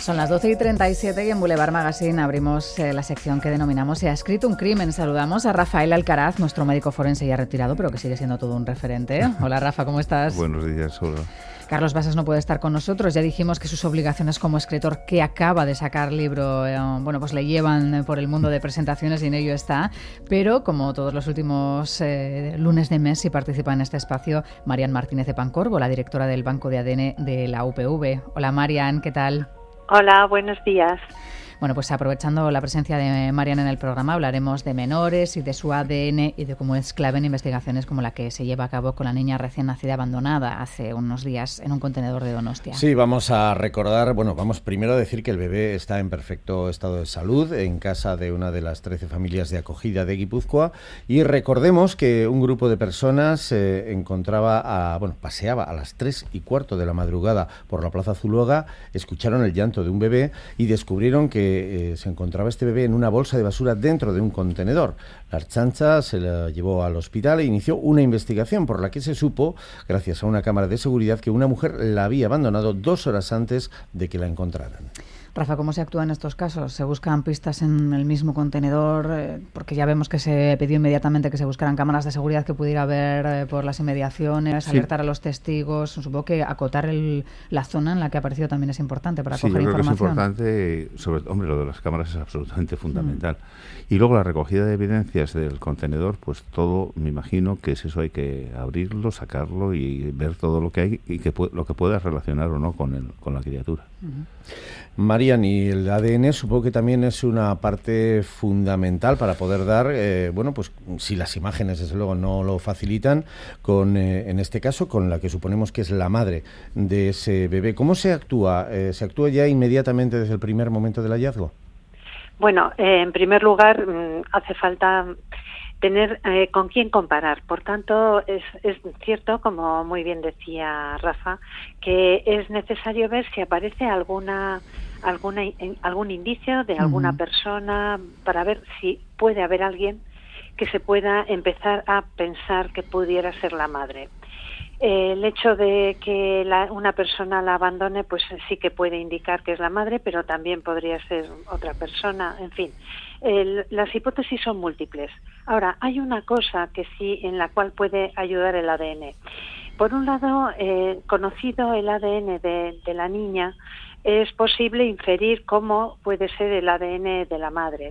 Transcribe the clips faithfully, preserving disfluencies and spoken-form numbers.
Son las doce y treinta y siete y en Boulevard Magazine abrimos eh, la sección que denominamos Se ha escrito un crimen. Saludamos a Rafael Alcaraz, nuestro médico forense ya retirado, pero que sigue siendo todo un referente. Hola Rafa, ¿cómo estás? Buenos días, hola. Carlos Basas no puede estar con nosotros. Ya dijimos que sus obligaciones como escritor, que acaba de sacar libro, eh, bueno, pues le llevan por el mundo de presentaciones y en ello está. Pero como todos los últimos eh, lunes de mes, sí participa en este espacio Marian Martínez de Pancorbo, la directora del Banco de A D N de la U P V. Hola Marian, ¿qué tal? Hola, buenos días. Bueno, pues aprovechando la presencia de Marian en el programa, hablaremos de menores y de su A D N y de cómo es clave en investigaciones como la que se lleva a cabo con la niña recién nacida abandonada hace unos días en un contenedor de Donostia. Sí, vamos a recordar, bueno, vamos primero a decir que el bebé está en perfecto estado de salud en casa de una de las trece familias de acogida de Guipúzcoa y recordemos que un grupo de personas eh, encontraba, a, bueno, paseaba a las tres y cuarto de la madrugada por la Plaza Zuluaga, escucharon el llanto de un bebé y descubrieron que Eh, se encontraba este bebé en una bolsa de basura dentro de un contenedor. La Ertzaintza se la llevó al hospital e inició una investigación por la que se supo, gracias a una cámara de seguridad, que una mujer la había abandonado dos horas antes de que la encontraran. Rafa, ¿cómo se actúa en estos casos? ¿Se buscan pistas en el mismo contenedor? Eh, porque ya vemos que se pidió inmediatamente que se buscaran cámaras de seguridad que pudiera haber eh, por las inmediaciones, sí. Alertar a los testigos. Supongo que acotar el, la zona en la que ha aparecido también es importante para sí, coger yo creo información. Que es importante, sobre, hombre, lo de las cámaras es absolutamente fundamental. Mm. Y luego la recogida de evidencias del contenedor, pues todo, me imagino que es eso, hay que abrirlo, sacarlo y ver todo lo que hay y que lo que pueda relacionar o no con, el, con la criatura. Uh-huh. Marian, y el A D N supongo que también es una parte fundamental para poder dar, eh, bueno, pues si las imágenes desde luego no lo facilitan, con eh, en este caso con la que suponemos que es la madre de ese bebé. ¿Cómo se actúa? Eh, ¿Se actúa ya inmediatamente desde el primer momento del hallazgo? Bueno, eh, en primer lugar mmm, hace falta tener eh, con quién comparar. Por tanto, es, es cierto, como muy bien decía Rafa, que es necesario ver si aparece alguna alguna algún indicio de alguna uh-huh. persona para ver si puede haber alguien que se pueda empezar a pensar que pudiera ser la madre. Eh, el hecho de que la, una persona la abandone, pues sí que puede indicar que es la madre, pero también podría ser otra persona, en fin. El, las hipótesis son múltiples. Ahora, hay una cosa que sí en la cual puede ayudar el A D N. Por un lado, eh, conocido el A D N de, de la niña, es posible inferir cómo puede ser el A D N de la madre.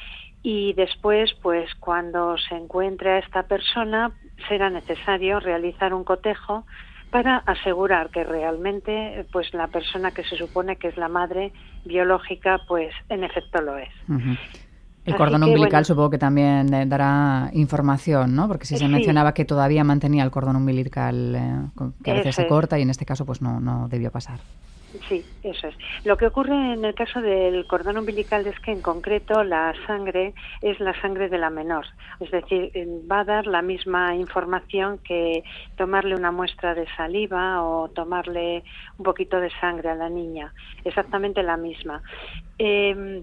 Y después, pues cuando se encuentre a esta persona, será necesario realizar un cotejo para asegurar que realmente pues la persona que se supone que es la madre biológica, pues en efecto lo es. Uh-huh. El cordón que, umbilical bueno, supongo que también eh, dará información, ¿no? Porque si se sí. mencionaba que todavía mantenía el cordón umbilical, eh, que a veces Eso se es. corta y en este caso pues no, no debió pasar. Sí, eso es. Lo que ocurre en el caso del cordón umbilical es que en concreto la sangre es la sangre de la menor. Es decir, va a dar la misma información que tomarle una muestra de saliva o tomarle un poquito de sangre a la niña. Exactamente la misma. Eh,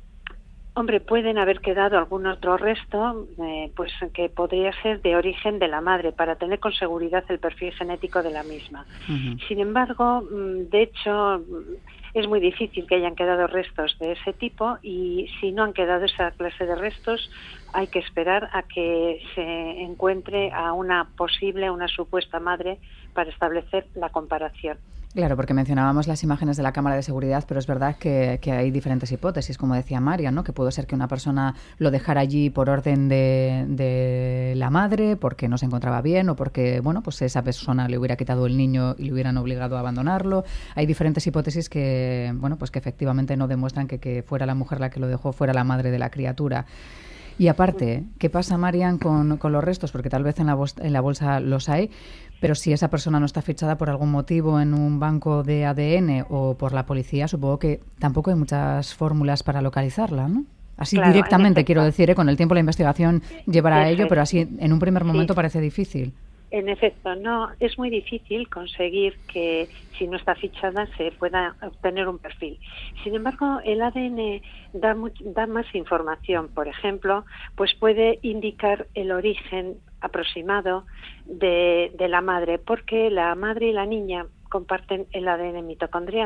Hombre, pueden haber quedado algún otro resto, eh, pues que podría ser de origen de la madre, para tener con seguridad el perfil genético de la misma. Uh-huh. Sin embargo, de hecho, es muy difícil que hayan quedado restos de ese tipo y si no han quedado esa clase de restos, hay que esperar a que se encuentre a una posible, una supuesta madre para establecer la comparación. Claro, porque mencionábamos las imágenes de la cámara de seguridad, pero es verdad que, que hay diferentes hipótesis, como decía María, ¿no? Que pudo ser que una persona lo dejara allí por orden de, de la madre, porque no se encontraba bien o porque, bueno, pues esa persona le hubiera quitado el niño y le hubieran obligado a abandonarlo. Hay diferentes hipótesis que, bueno, pues que efectivamente no demuestran que, que fuera la mujer la que lo dejó, fuera la madre de la criatura. Y aparte, ¿qué pasa, Marian, con, con los restos? Porque tal vez en la, bolsa, en la bolsa los hay, pero si esa persona no está fichada por algún motivo en un banco de A D N o por la policía, supongo que tampoco hay muchas fórmulas para localizarla, ¿no? Así claro, directamente, quiero decir, ¿eh? Con el tiempo la investigación llevará a ello, pero así en un primer momento sí. Parece difícil. En efecto, no, es muy difícil conseguir que si no está fichada se pueda obtener un perfil. Sin embargo, el A D N da, much, da más información. Por ejemplo, pues puede indicar el origen aproximado de, de la madre, porque la madre y la niña comparten el A D N mitocondrial.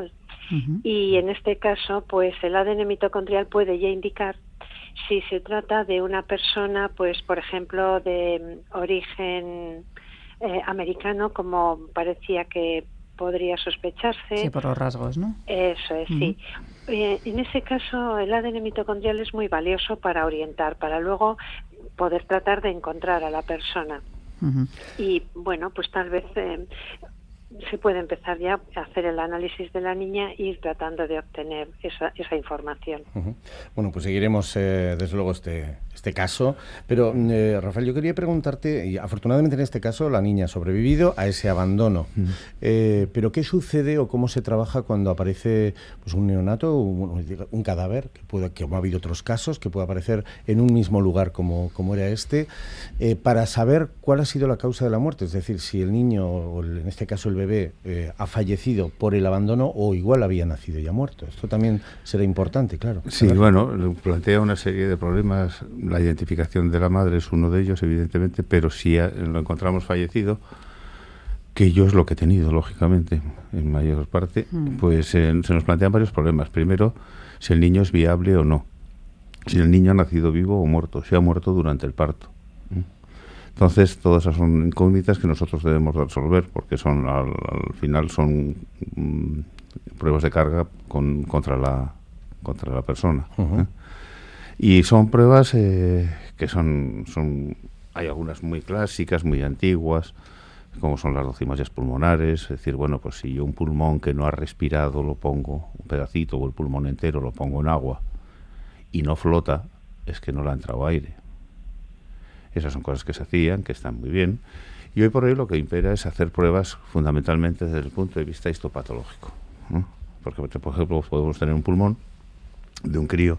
Uh-huh. Y en este caso, pues el A D N mitocondrial puede ya indicar si se trata de una persona, pues por ejemplo, de origen eh, americano, como parecía que podría sospecharse. Sí, por los rasgos, ¿no? Eso es, uh-huh. sí. Eh, en ese caso, el A D N mitocondrial es muy valioso para orientar, para luego poder tratar de encontrar a la persona. Uh-huh. Y bueno, pues tal vez eh, se puede empezar ya a hacer el análisis de la niña e ir tratando de obtener esa, esa información. Uh-huh. Bueno, pues seguiremos eh, desde luego este, este caso, pero eh, Rafael, yo quería preguntarte, y afortunadamente en este caso la niña ha sobrevivido a ese abandono, uh-huh. eh, pero ¿qué sucede o cómo se trabaja cuando aparece pues, un neonato, un, un cadáver, que pueda, que ha habido otros casos, que puede aparecer en un mismo lugar como, como era este, eh, para saber cuál ha sido la causa de la muerte? Es decir, si el niño, o el, en este caso el bebé, eh, ha fallecido por el abandono o igual había nacido ya muerto. Esto también será importante, claro. Sí, claro. Bueno, plantea una serie de problemas. La identificación de la madre es uno de ellos, evidentemente, pero si lo encontramos fallecido, que yo es lo que he tenido, lógicamente, en mayor parte, mm. pues eh, se nos plantean varios problemas. Primero, si el niño es viable o no. Si el niño ha nacido vivo o muerto, si ha muerto durante el parto. Entonces, todas esas son incógnitas que nosotros debemos resolver, porque son al, al final son mm, pruebas de carga con, contra la contra la persona. Uh-huh. ¿eh? Y son pruebas eh, que son, son... Hay algunas muy clásicas, muy antiguas, como son las docimacias pulmonares. Es decir, bueno, pues si yo un pulmón que no ha respirado lo pongo, un pedacito o el pulmón entero lo pongo en agua y no flota, es que no le ha entrado aire. Esas son cosas que se hacían, que están muy bien. Y hoy por hoy lo que impera es hacer pruebas fundamentalmente desde el punto de vista histopatológico, ¿no? Porque, por ejemplo, podemos tener un pulmón de un crío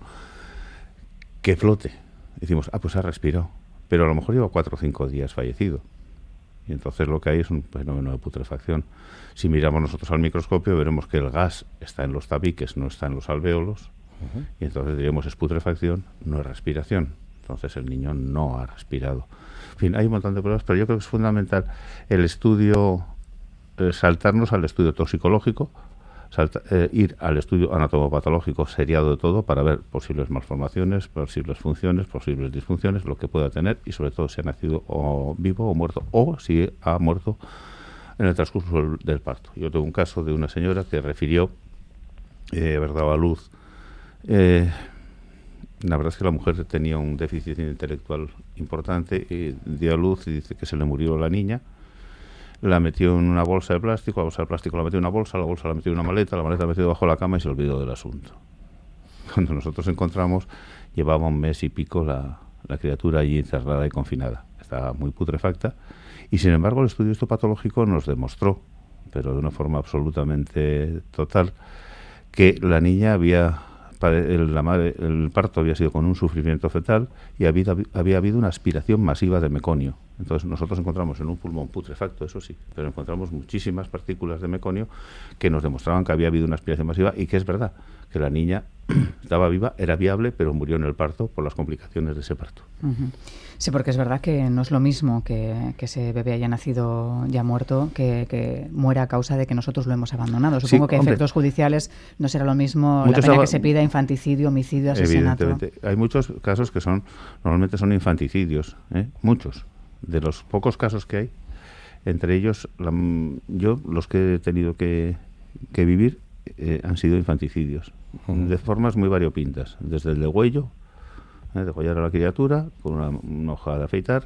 que flote. Decimos, ah, pues ha respirado. Pero a lo mejor lleva cuatro o cinco días fallecido. Y entonces lo que hay es un fenómeno de putrefacción. Si miramos nosotros al microscopio, veremos que el gas está en los tabiques, no está en los alvéolos. Uh-huh. Y entonces diríamos, es putrefacción, no es respiración. Entonces el niño no ha respirado. En fin, hay un montón de pruebas, pero yo creo que es fundamental el estudio, eh, saltarnos al estudio toxicológico, salta, eh, ir al estudio anatomopatológico seriado de todo para ver posibles malformaciones, posibles funciones, posibles disfunciones, lo que pueda tener y sobre todo si ha nacido o vivo o muerto, o si ha muerto en el transcurso del, del parto. Yo tengo un caso de una señora que refirió eh, haber dado a luz. Eh, La verdad es que la mujer tenía un déficit intelectual importante y dio a luz y dice que se le murió la niña. La metió en una bolsa de plástico, la bolsa de plástico la metió en una bolsa, la bolsa la metió en una maleta, la maleta la metió debajo de la cama y se olvidó del asunto. Cuando nosotros encontramos, llevaba un mes y pico la, la criatura allí encerrada y confinada. Estaba muy putrefacta y sin embargo el estudio histopatológico nos demostró, pero de una forma absolutamente total, que la niña había... El, la madre, el parto había sido con un sufrimiento fetal y había, había habido una aspiración masiva de meconio. Entonces nosotros encontramos en un pulmón putrefacto, eso sí, pero encontramos muchísimas partículas de meconio que nos demostraban que había habido una aspiración masiva y que es verdad, que la niña estaba viva, era viable, pero murió en el parto por las complicaciones de ese parto. Uh-huh. Sí, porque es verdad que no es lo mismo que, que ese bebé haya nacido ya muerto que, que muera a causa de que nosotros lo hemos abandonado. Supongo sí, que hombre, efectos judiciales no será lo mismo la pena que se pida infanticidio, homicidio, asesinato. Evidentemente. Hay muchos casos que son normalmente son infanticidios, ¿eh? Muchos. De los pocos casos que hay, entre ellos, la, yo los que he tenido que, que vivir eh, han sido infanticidios, uh-huh. de formas muy variopintas, desde el degüello, eh, degollar a la criatura con una, una hoja de afeitar,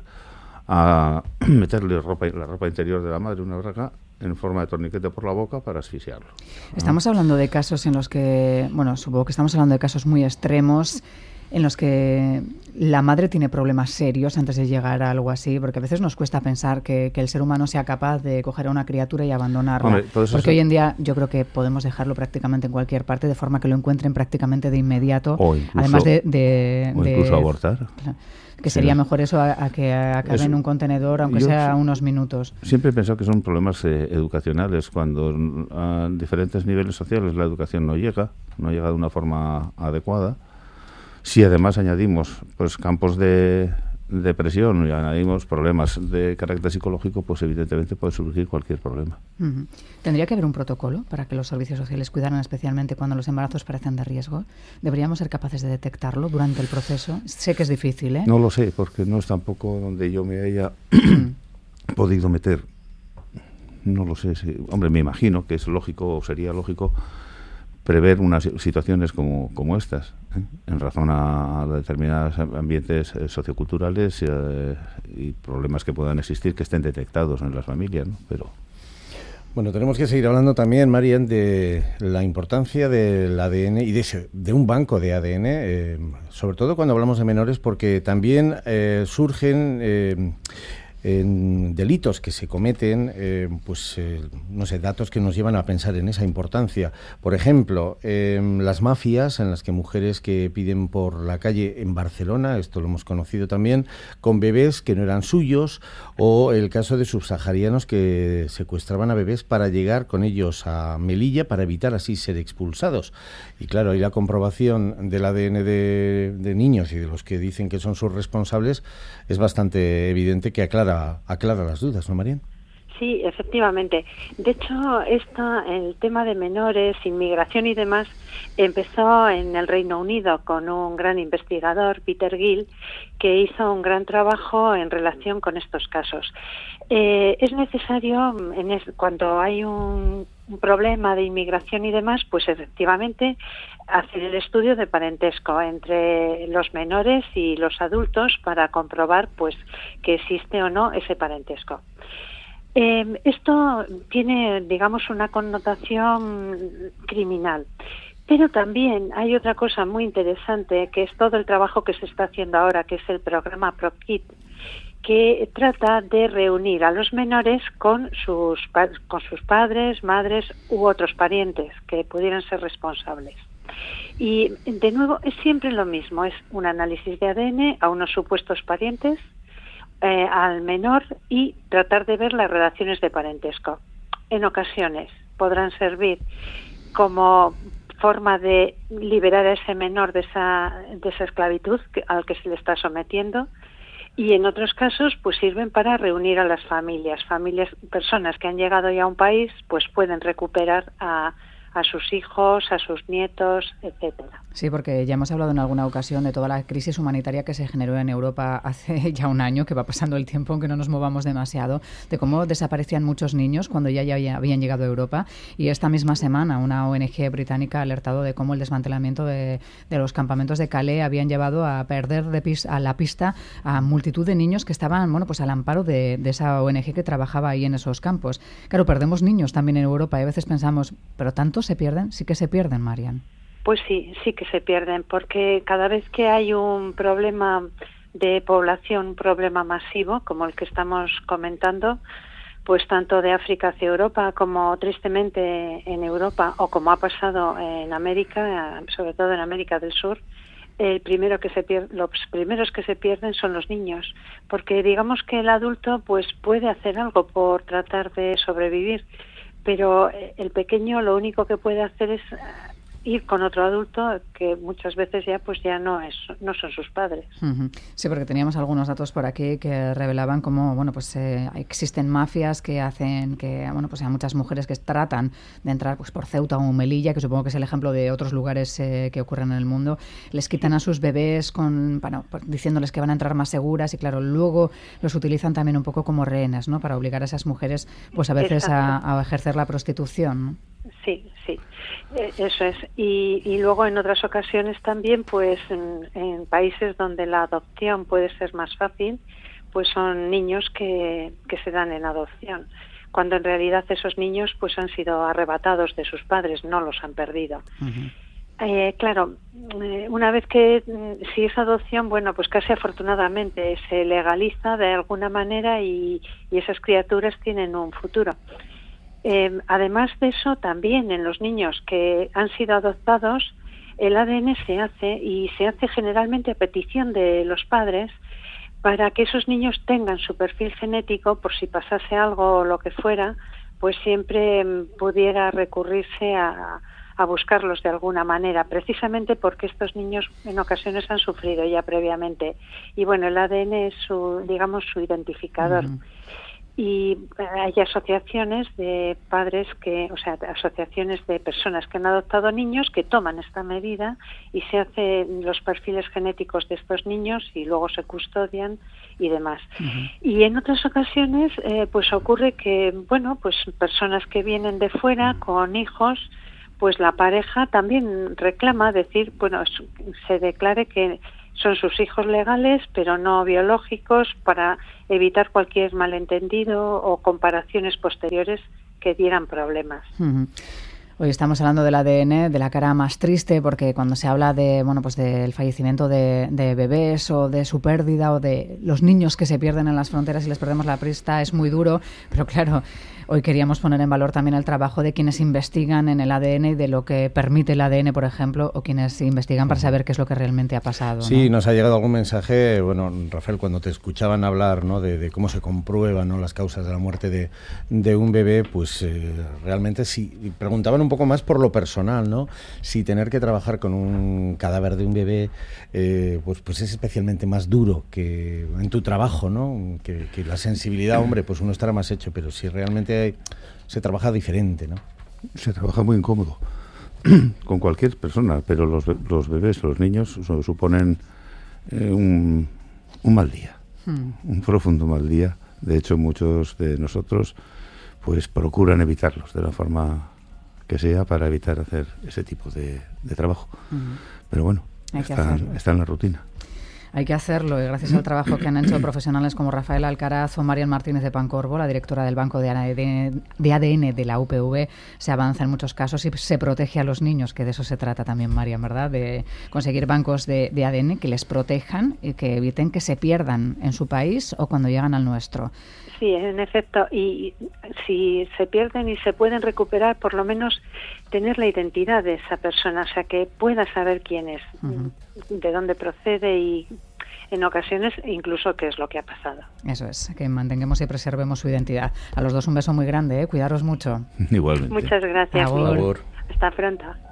a meterle ropa, la ropa interior de la madre, una braga, en forma de torniquete por la boca para asfixiarlo. Estamos ¿no? hablando de casos en los que, bueno, supongo que estamos hablando de casos muy extremos, en los que la madre tiene problemas serios antes de llegar a algo así, porque a veces nos cuesta pensar que, que el ser humano sea capaz de coger a una criatura y abandonarla. Hombre, porque eso... hoy en día yo creo que podemos dejarlo prácticamente en cualquier parte, de forma que lo encuentren prácticamente de inmediato. O incluso, además de, de, o incluso de, abortar. Que sería sí. mejor eso a, a que acabe es, en un contenedor, aunque sea sí, unos minutos. Siempre he pensado que son problemas eh, educacionales, cuando a diferentes niveles sociales la educación no llega, no llega de una forma adecuada. Si además añadimos pues campos de, depresión y añadimos problemas de carácter psicológico, pues evidentemente puede surgir cualquier problema. Uh-huh. ¿Tendría que haber un protocolo para que los servicios sociales cuidaran especialmente cuando los embarazos parecen de riesgo? ¿Deberíamos ser capaces de detectarlo durante el proceso? Sé que es difícil, ¿eh? No lo sé, porque no es tampoco donde yo me haya podido meter. No lo sé. Sí. Hombre, me imagino que es lógico, o sería lógico, prever unas situaciones como, como estas, ¿eh? en razón a determinados ambientes eh, socioculturales eh, y problemas que puedan existir que estén detectados en las familias, ¿no? Pero bueno, tenemos que seguir hablando también, Marian, de la importancia del A D N y de, ese, de un banco de A D N, eh, sobre todo cuando hablamos de menores, porque también eh, surgen eh, en delitos que se cometen, eh, pues eh, no sé, datos que nos llevan a pensar en esa importancia. Por ejemplo, eh, las mafias en las que mujeres que piden por la calle en Barcelona, esto lo hemos conocido también, con bebés que no eran suyos, o el caso de subsaharianos que secuestraban a bebés para llegar con ellos a Melilla para evitar así ser expulsados. Y claro, ahí la comprobación del A D N de, de niños y de los que dicen que son sus responsables es bastante evidente que aclara, aclara las dudas, ¿no, Marian? Sí, efectivamente. De hecho, esto, el tema de menores, inmigración y demás, empezó en el Reino Unido con un gran investigador, Peter Gill, que hizo un gran trabajo en relación con estos casos. Eh, es necesario, en es, cuando hay un, un problema de inmigración y demás, pues efectivamente hacer el estudio de parentesco entre los menores y los adultos para comprobar pues que existe o no ese parentesco. Eh, esto tiene, digamos, una connotación criminal, pero también hay otra cosa muy interesante, que es todo el trabajo que se está haciendo ahora, que es el programa ProKid, que trata de reunir a los menores con sus, con sus padres, madres u otros parientes que pudieran ser responsables. Y, de nuevo, es siempre lo mismo, es un análisis de A D N a unos supuestos parientes, Eh, al menor y tratar de ver las relaciones de parentesco. En ocasiones podrán servir como forma de liberar a ese menor de esa, de esa esclavitud que, al que se le está sometiendo, y en otros casos pues sirven para reunir a las familias. Familias, personas que han llegado ya a un país, pues pueden recuperar a a sus hijos, a sus nietos, etcétera. Sí, porque ya hemos hablado en alguna ocasión de toda la crisis humanitaria que se generó en Europa hace ya un año, que va pasando el tiempo aunque no nos movamos demasiado, de cómo desaparecían muchos niños cuando ya, ya habían llegado a Europa. Y esta misma semana una O N G británica ha alertado de cómo el desmantelamiento de, de los campamentos de Calais habían llevado a perder de pis, a la pista a multitud de niños que estaban, bueno, pues al amparo de, de esa O N G que trabajaba ahí en esos campos. Claro, perdemos niños también en Europa y a veces pensamos, pero tantos se pierden, sí que se pierden, Marian. Pues sí, sí que se pierden, porque cada vez que hay un problema de población, un problema masivo, como el que estamos comentando, pues tanto de África hacia Europa como tristemente en Europa, o como ha pasado en América, sobre todo en América del Sur, el primero que se pierde, los primeros que se pierden son los niños, porque digamos que el adulto pues puede hacer algo por tratar de sobrevivir, pero el pequeño lo único que puede hacer es ir con otro adulto que muchas veces ya pues ya no es no son sus padres. Uh-huh. Sí, porque teníamos algunos datos por aquí que revelaban cómo bueno pues eh, existen mafias que hacen que bueno pues hay muchas mujeres que tratan de entrar pues por Ceuta o Melilla, que supongo que es el ejemplo de otros lugares eh, que ocurren en el mundo, les quitan a sus bebés con bueno, diciéndoles que van a entrar más seguras y claro, luego los utilizan también un poco como rehenes, ¿no? Para obligar a esas mujeres pues a veces a, a ejercer la prostitución, ¿no? Sí, sí, eso es. Y, y luego en otras ocasiones también, pues en, en países donde la adopción puede ser más fácil, pues son niños que, que se dan en adopción, cuando en realidad esos niños pues han sido arrebatados de sus padres, no los han perdido. Uh-huh. Eh, claro, una vez que si es adopción, bueno, pues casi afortunadamente se legaliza de alguna manera y, y esas criaturas tienen un futuro. Eh, además de eso, también en los niños que han sido adoptados, el A D N se hace y se hace generalmente a petición de los padres para que esos niños tengan su perfil genético por si pasase algo o lo que fuera, pues siempre pudiera recurrirse a, a buscarlos de alguna manera, precisamente porque estos niños en ocasiones han sufrido ya previamente. Y bueno, el A D N es su, digamos, su identificador. Uh-huh. Y hay asociaciones de padres que, o sea, asociaciones de personas que han adoptado niños que toman esta medida y se hacen los perfiles genéticos de estos niños y luego se custodian y demás. Uh-huh. Y en otras ocasiones, eh, pues ocurre que, bueno, pues personas que vienen de fuera con hijos, pues la pareja también reclama decir, bueno, se declare que son sus hijos legales, pero no biológicos, para evitar cualquier malentendido o comparaciones posteriores que dieran problemas. Uh-huh. Hoy estamos hablando del A D N, de la cara más triste, porque cuando se habla de, bueno, pues del fallecimiento de, de bebés o de su pérdida o de los niños que se pierden en las fronteras y les perdemos la pista, es muy duro, pero claro, hoy queríamos poner en valor también el trabajo de quienes investigan en el A D N y de lo que permite el A D N, por ejemplo, o quienes investigan para saber qué es lo que realmente ha pasado. Sí, ¿no? Nos ha llegado algún mensaje, bueno, Rafael, cuando te escuchaban hablar, ¿no?, de, de cómo se comprueban, ¿no?, las causas de la muerte de, de un bebé, pues eh, realmente sí, preguntaban un poco más por lo personal, ¿no? Si tener que trabajar con un cadáver de un bebé, eh, pues, pues es especialmente más duro que en tu trabajo, ¿no? Que, que la sensibilidad, hombre, pues uno estará más hecho, pero si realmente hay, se trabaja diferente, ¿no? Se trabaja muy incómodo con cualquier persona, pero los, los bebés, los niños suponen eh, un, un mal día, hmm. un profundo mal día. De hecho, muchos de nosotros pues procuran evitarlos de la forma que sea para evitar hacer ese tipo de, de trabajo. Uh-huh. Pero bueno, está, está en la rutina. Hay que hacerlo, y gracias al trabajo que han hecho profesionales como Rafael Alcaraz o Marian Martínez de Pancorbo, la directora del Banco de A D N de, A D N de la U P V, se avanza en muchos casos y se protege a los niños, que de eso se trata también, Marian, ¿verdad? De conseguir bancos de, de A D N que les protejan y que eviten que se pierdan en su país o cuando llegan al nuestro. Sí, en efecto, y si se pierden y se pueden recuperar, por lo menos tener la identidad de esa persona, o sea, que pueda saber quién es, uh-huh. de dónde procede y en ocasiones incluso qué es lo que ha pasado. Eso es, que mantengamos y preservemos su identidad. A los dos un beso muy grande, ¿eh? Cuidaros mucho. Igualmente. Muchas gracias. Agur. Hasta pronto.